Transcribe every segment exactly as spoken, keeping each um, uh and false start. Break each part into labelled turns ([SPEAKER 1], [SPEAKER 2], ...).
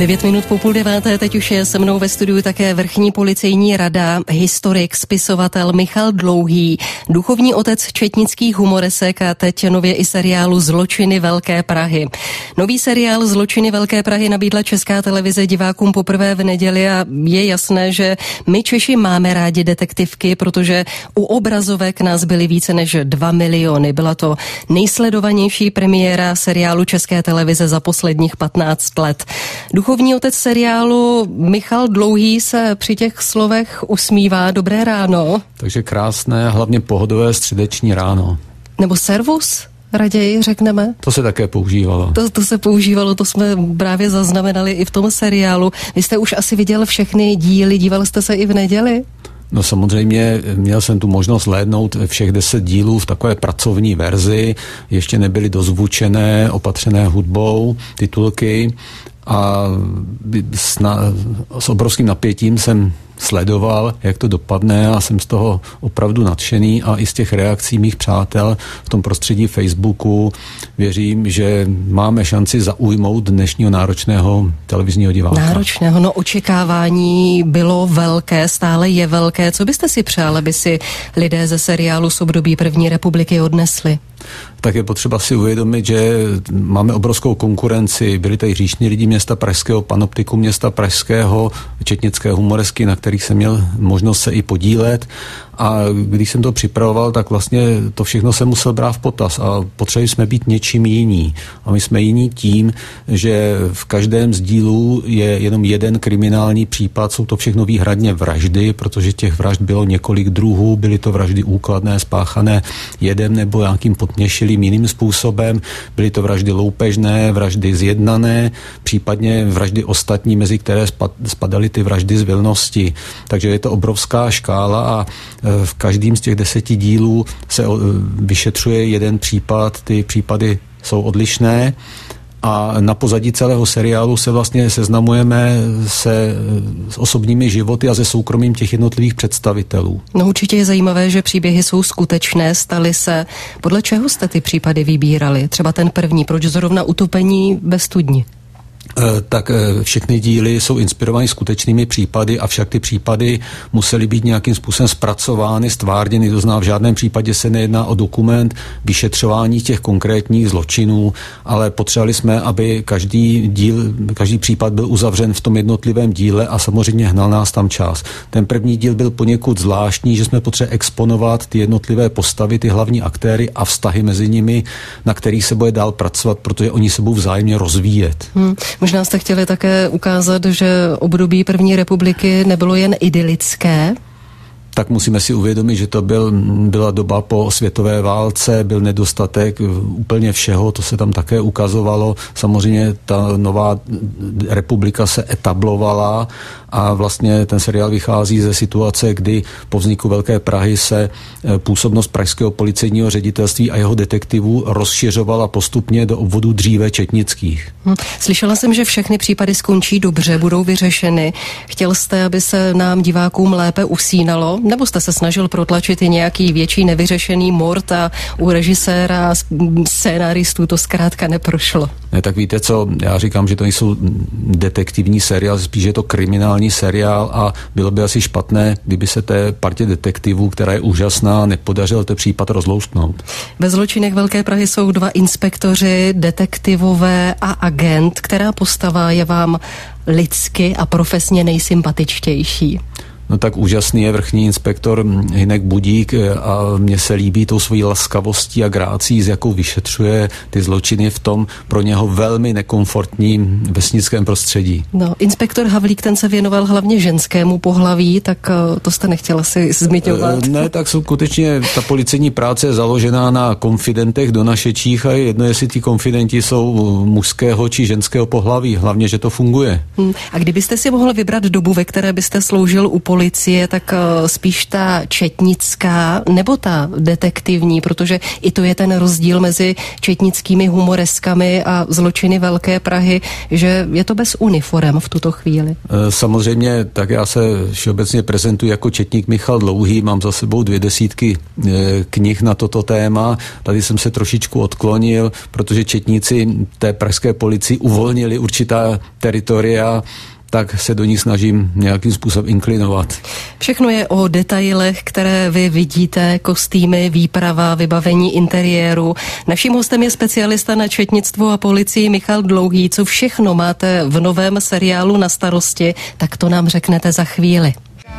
[SPEAKER 1] Devět minut po půl deváté, teď už je se mnou ve studiu také vrchní policejní rada, historik, spisovatel Michal Dlouhý, duchovní otec četnických humoresek a teď nově i seriálu Zločiny Velké Prahy. Nový seriál Zločiny Velké Prahy nabídla Česká televize divákům poprvé v neděli a je jasné, že my Češi máme rádi detektivky, protože u obrazovek nás byly více než dva miliony. Byla to nejsledovanější premiéra seriálu České televize za posledních patnáct let. Duchovní otec seriálu Michal Dlouhý se při těch slovech usmívá. Dobré ráno.
[SPEAKER 2] Takže krásné, hlavně pohodové středeční ráno.
[SPEAKER 1] Nebo servus? Raději řekneme.
[SPEAKER 2] To se také používalo.
[SPEAKER 1] To, to se používalo, to jsme právě zaznamenali i v tom seriálu. Vy jste už asi viděl všechny díly, díval jste se i v neděli?
[SPEAKER 2] No samozřejmě měl jsem tu možnost hlédnout všech deset dílů v takové pracovní verzi, ještě nebyly dozvučené, opatřené hudbou, titulky a s, na, s obrovským napětím jsem sledoval, jak to dopadne a jsem z toho opravdu nadšený a i z těch reakcí mých přátel v tom prostředí Facebooku věřím, že máme šanci zaujmout dnešního náročného televizního diváka.
[SPEAKER 1] Náročného, no očekávání bylo velké, stále je velké. Co byste si přál, aby si lidé ze seriálu z období první republiky odnesli?
[SPEAKER 2] Tak je potřeba si uvědomit, že máme obrovskou konkurenci. Byli tady říční lidi města pražského, panoptiku města pražského, četnické humoresky, na kterých jsem měl možnost se i podílet. A když jsem to připravoval, tak vlastně to všechno jsem musel brát v potaz a potřebovali jsme být něčím jiní. A my jsme jiní tím, že v každém z dílů je jenom jeden kriminální případ, jsou to všechno výhradně vraždy, protože těch vražd bylo několik druhů, byly to vraždy úkladné, spáchané jedem nebo nějakým podměšilým jiným způsobem, byly to vraždy loupežné, vraždy zjednané, případně vraždy ostatní, mezi které spadaly ty vraždy z vilnosti. Takže je to obrovská škála a v každém z těch deseti dílů se vyšetřuje jeden případ, ty případy jsou odlišné a na pozadí celého seriálu se vlastně seznamujeme se s osobními životy a se soukromím těch jednotlivých představitelů.
[SPEAKER 1] No určitě je zajímavé, že příběhy jsou skutečné, staly se. Podle čeho jste ty případy vybírali? Třeba ten první, proč zrovna utopení ve studni?
[SPEAKER 2] Tak všechny díly jsou inspirovány skutečnými případy, avšak ty případy musely být nějakým způsobem zpracovány, stvárněny, to znamená v žádném případě se nejedná o dokument vyšetřování těch konkrétních zločinů, ale potřebovali jsme, aby každý díl, každý případ byl uzavřen v tom jednotlivém díle a samozřejmě hnal nás tam čas. Ten první díl byl poněkud zvláštní, že jsme potřebovali exponovat ty jednotlivé postavy, ty hlavní aktéry a vztahy mezi nimi, na kterých se bude dál pracovat, protože oni se budou vzájemně rozvíjet. Hmm.
[SPEAKER 1] Možná jste chtěli také ukázat, že období první republiky nebylo jen idylické?
[SPEAKER 2] Tak musíme si uvědomit, že to byl, byla doba po světové válce, byl nedostatek úplně všeho, to se tam také ukazovalo. Samozřejmě ta nová republika se etablovala a vlastně ten seriál vychází ze situace, kdy po vzniku Velké Prahy se působnost pražského policejního ředitelství a jeho detektivů rozšiřovala postupně do obvodů dříve četnických.
[SPEAKER 1] Hm. Slyšela jsem, že všechny případy skončí dobře, budou vyřešeny. Chtěl jste, aby se nám divákům lépe usínalo? Nebo jste se snažil protlačit i nějaký větší nevyřešený mord a u režiséra, scénáristů to zkrátka neprošlo?
[SPEAKER 2] Ne, tak víte co, já říkám, že to nejsou detektivní seriál, spíš je to kriminální seriál a bylo by asi špatné, kdyby se té partě detektivů, která je úžasná, nepodařilo ten případ rozlousknout.
[SPEAKER 1] Ve Zločinech Velké Prahy jsou dva inspektoři, detektivové a agent. Která postava je vám lidsky a profesně nejsympatičtější?
[SPEAKER 2] No tak úžasný je vrchní inspektor Hynek Budík a mně se líbí tou svojí laskavostí a grácí, s jakou vyšetřuje ty zločiny v tom pro něho velmi nekomfortním vesnickém prostředí.
[SPEAKER 1] No, inspektor Havlík, ten se věnoval hlavně ženskému pohlaví, tak to jste nechtěla si zmiňovat.
[SPEAKER 2] Ne, tak skutečně ta policejní práce je založená na konfidentech do našečích a je jedno, jestli ti konfidenti jsou mužského či ženského pohlaví, hlavně, že to funguje.
[SPEAKER 1] A kdybyste si mohl vybrat dobu, ve které byste sloužil u policie, policie, tak spíš ta četnická nebo ta detektivní, protože i to je ten rozdíl mezi četnickými humoreskami a zločiny Velké Prahy, že je to bez uniform v tuto chvíli.
[SPEAKER 2] Samozřejmě, tak já se všeobecně prezentuji jako četník Michal Dlouhý, mám za sebou dvě desítky knih na toto téma. Tady jsem se trošičku odklonil, protože četníci té pražské policii uvolnili určitá teritoria, tak se do ní snažím nějakým způsobem inklinovat.
[SPEAKER 1] Všechno je o detailech, které vy vidíte, kostýmy, výprava, vybavení interiéru. Naším hostem je specialista na četnictvo a policii Michal Dlouhý. Co všechno máte v novém seriálu na starosti, tak to nám řeknete za chvíli.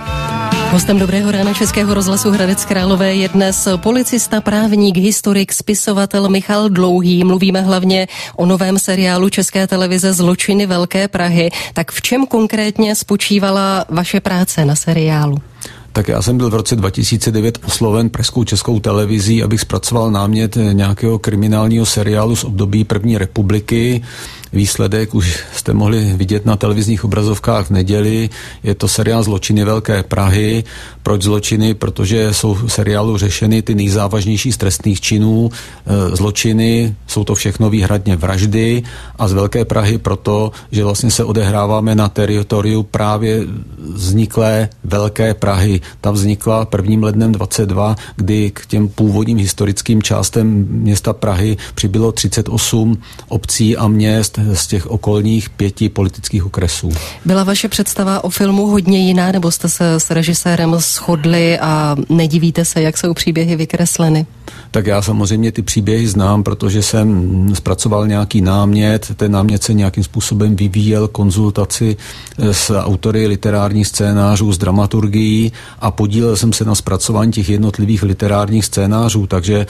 [SPEAKER 1] Hostem Dobrého rána Českého rozhlasu Hradec Králové je dnes policista, právník, historik, spisovatel Michal Dlouhý. Mluvíme hlavně o novém seriálu České televize Zločiny Velké Prahy. Tak v čem konkrétně spočívala vaše práce na seriálu?
[SPEAKER 2] Tak já jsem byl v roce dva tisíce devět osloven pražskou Českou televizí, abych zpracoval námět nějakého kriminálního seriálu z období první republiky. Výsledek už jste mohli vidět na televizních obrazovkách v neděli. Je to seriál Zločiny Velké Prahy. Proč zločiny? Protože jsou v seriálu řešeny ty nejzávažnější z trestných činů. Zločiny, jsou to všechno výhradně vraždy a z Velké Prahy proto, že vlastně se odehráváme na teritoriu právě vzniklé Velké Prahy. Ta vznikla prvním lednem dvacet dva, kdy k těm původním historickým částem města Prahy přibylo třicet osm obcí a měst z těch okolních pěti politických okresů.
[SPEAKER 1] Byla vaše představa o filmu hodně jiná, nebo jste se s režisérem shodli a nedivíte se, jak jsou příběhy vykresleny?
[SPEAKER 2] Tak já samozřejmě ty příběhy znám, protože jsem zpracoval nějaký námět, ten námět se nějakým způsobem vyvíjel, konzultaci s autory literárních scénářů, s dramaturgií a podílel jsem se na zpracování těch jednotlivých literárních scénářů, takže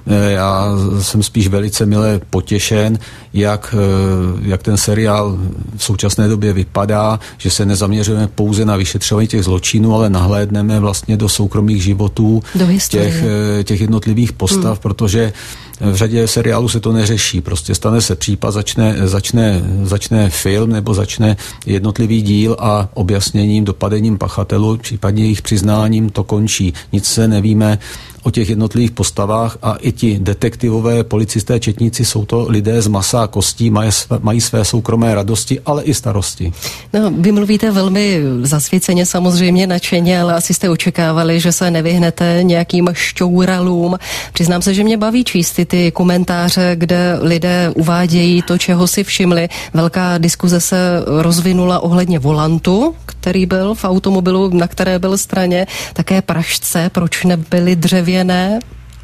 [SPEAKER 2] já jsem spíš velice mile potěšen, jak, jak ten seriál v současné době vypadá, že se nezaměřujeme pouze na vyšetřování těch zločinů, ale nahlédneme vlastně do soukromých životů těch, těch jednotlivých postav, hmm. protože v řadě seriálů se to neřeší. Prostě stane se případ, začne, začne, začne film nebo začne jednotlivý díl a objasněním, dopadením pachatelů, případně jejich přiznáním to končí. Nic se nevíme o těch jednotlivých postavách a i ti detektivové, policisté, četníci jsou to lidé z masa a kostí, mají své, mají své soukromé radosti, ale i starosti.
[SPEAKER 1] No, vy mluvíte velmi zasvěceně, samozřejmě nadšeně, ale asi jste očekávali, že se nevyhnete nějakým šťouralům. Přiznám se, že mě baví číst ty, ty komentáře, kde lidé uvádějí to, čeho si všimli. Velká diskuze se rozvinula ohledně volantu, který byl v automobilu, na které byl straně, také pražce, proč nebyly dřevěné?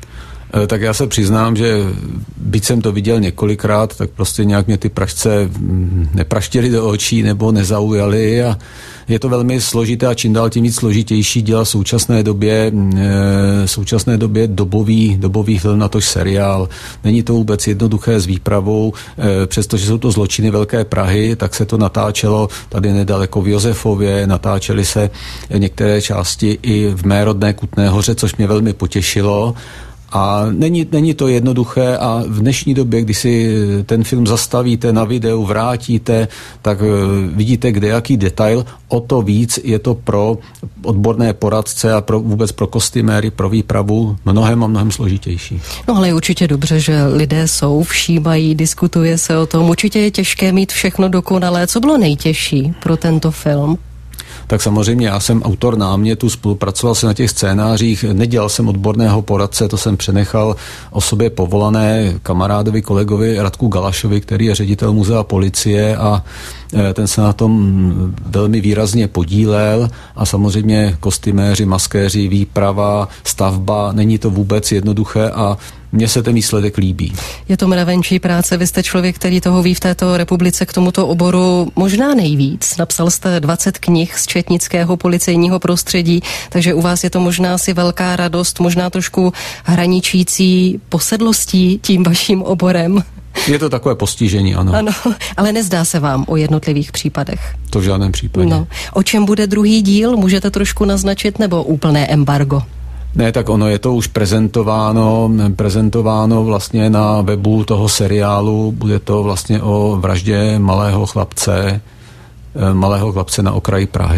[SPEAKER 2] Tak já se přiznám, že byť jsem to viděl několikrát, tak prostě nějak mě ty pražce nepraštily do očí nebo nezaujaly a je to velmi složité a čím dál tím víc složitější dělat v současné době, v současné době dobový, dobový film, natož seriál. Není to vůbec jednoduché s výpravou, přestože jsou to Zločiny Velké Prahy, tak se to natáčelo tady nedaleko v Josefově, natáčely se některé části i v mé rodné Kutné Hoře, což mě velmi potěšilo. A není, není to jednoduché a v dnešní době, když si ten film zastavíte na videu, vrátíte, tak vidíte kde jaký detail, o to víc je to pro odborné poradce a pro, vůbec pro kostýméry, pro výpravu mnohem a mnohem složitější.
[SPEAKER 1] No ale je určitě dobře, že lidé jsou, všímají, diskutuje se o tom. Určitě je těžké mít všechno dokonalé. Co bylo nejtěžší pro tento film?
[SPEAKER 2] Tak samozřejmě já jsem autor námětu, spolupracoval jsem na těch scénářích, nedělal jsem odborného poradce, to jsem přenechal osobě povolané kamarádovi, kolegovi Radku Galašovi, který je ředitel muzea policie a ten se na tom velmi výrazně podílel a samozřejmě kostýméři, maskéři, výprava, stavba, není to vůbec jednoduché a mně se ten výsledek líbí.
[SPEAKER 1] Je to mravenčí práce, vy jste člověk, který toho ví v této republice k tomuto oboru možná nejvíc. Napsal jste dvacet knih z četnického policejního prostředí, takže u vás je to možná asi velká radost, možná trošku hraničící posedlostí tím vaším oborem.
[SPEAKER 2] Je to takové postižení, ano.
[SPEAKER 1] Ano, ale nezdá se vám o jednotlivých případech.
[SPEAKER 2] To v žádném případě.
[SPEAKER 1] No. O čem bude druhý díl? Můžete trošku naznačit, nebo úplné embargo?
[SPEAKER 2] Ne, tak ono je to už prezentováno, prezentováno vlastně na webu toho seriálu. Bude to vlastně o vraždě malého chlapce, malého chlapce na okraji Prahy.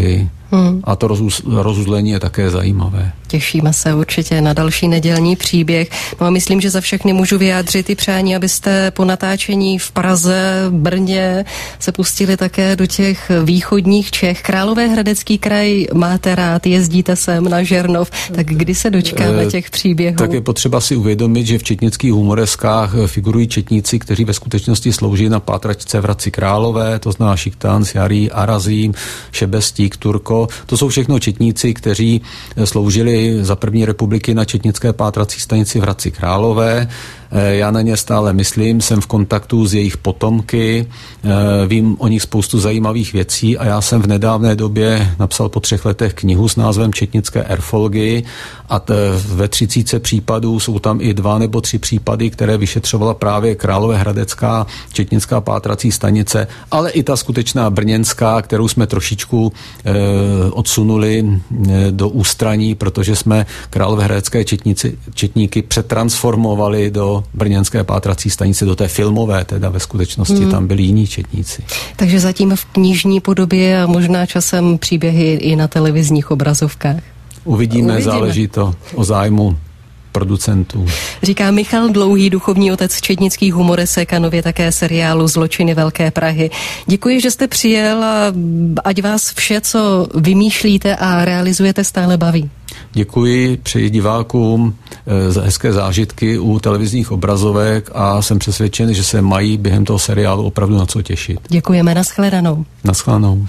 [SPEAKER 2] Hmm. A to rozuz, rozuzlení je také zajímavé.
[SPEAKER 1] Těšíme se určitě na další nedělní příběh. No a myslím, že za všechny můžu vyjádřit i přání, abyste po natáčení v Praze, Brně se pustili také do těch východních Čech. Královéhradecký kraj máte rád, jezdíte sem na Žernov, tak kdy se dočkáme těch příběhů?
[SPEAKER 2] Tak je potřeba si uvědomit, že v četnických humoreskách figurují četníci, kteří ve skutečnosti slouží na pátračce v Hradci Králové, to znamená Šiktanc, Jarý, Arazím, Šebestík, Turko. To jsou všechno četníci, kteří sloužili za první republiky na četnické pátrací stanici v Hradci Králové. Já na ně stále myslím, jsem v kontaktu s jejich potomky, vím o nich spoustu zajímavých věcí a já jsem v nedávné době napsal po třech letech knihu s názvem Četnické erfolgy a t- ve třicítce případů jsou tam i dva nebo tři případy, které vyšetřovala právě Královéhradecká četnická pátrací stanice, ale i ta skutečná brněnská, kterou jsme trošičku e, odsunuli e, do ústraní, protože jsme Královéhradecké četníci, četníky přetransformovali do brněnské pátrací stanice, do té filmové, teda ve skutečnosti hmm. tam byli jiní četníci.
[SPEAKER 1] Takže zatím v knižní podobě a možná časem příběhy i na televizních obrazovkách.
[SPEAKER 2] Uvidíme, Uvidíme. Záleží to o zájmu producentů.
[SPEAKER 1] Říká Michal Dlouhý, duchovní otec četnických humoresek a nově také seriálu Zločiny Velké Prahy. Děkuji, že jste přijel a ať vás vše, co vymýšlíte a realizujete, stále baví.
[SPEAKER 2] Děkuji, přeji divákům za hezké zážitky u televizních obrazovek a jsem přesvědčen, že se mají během toho seriálu opravdu na co těšit.
[SPEAKER 1] Děkujeme, nashledanou.
[SPEAKER 2] Nashledanou.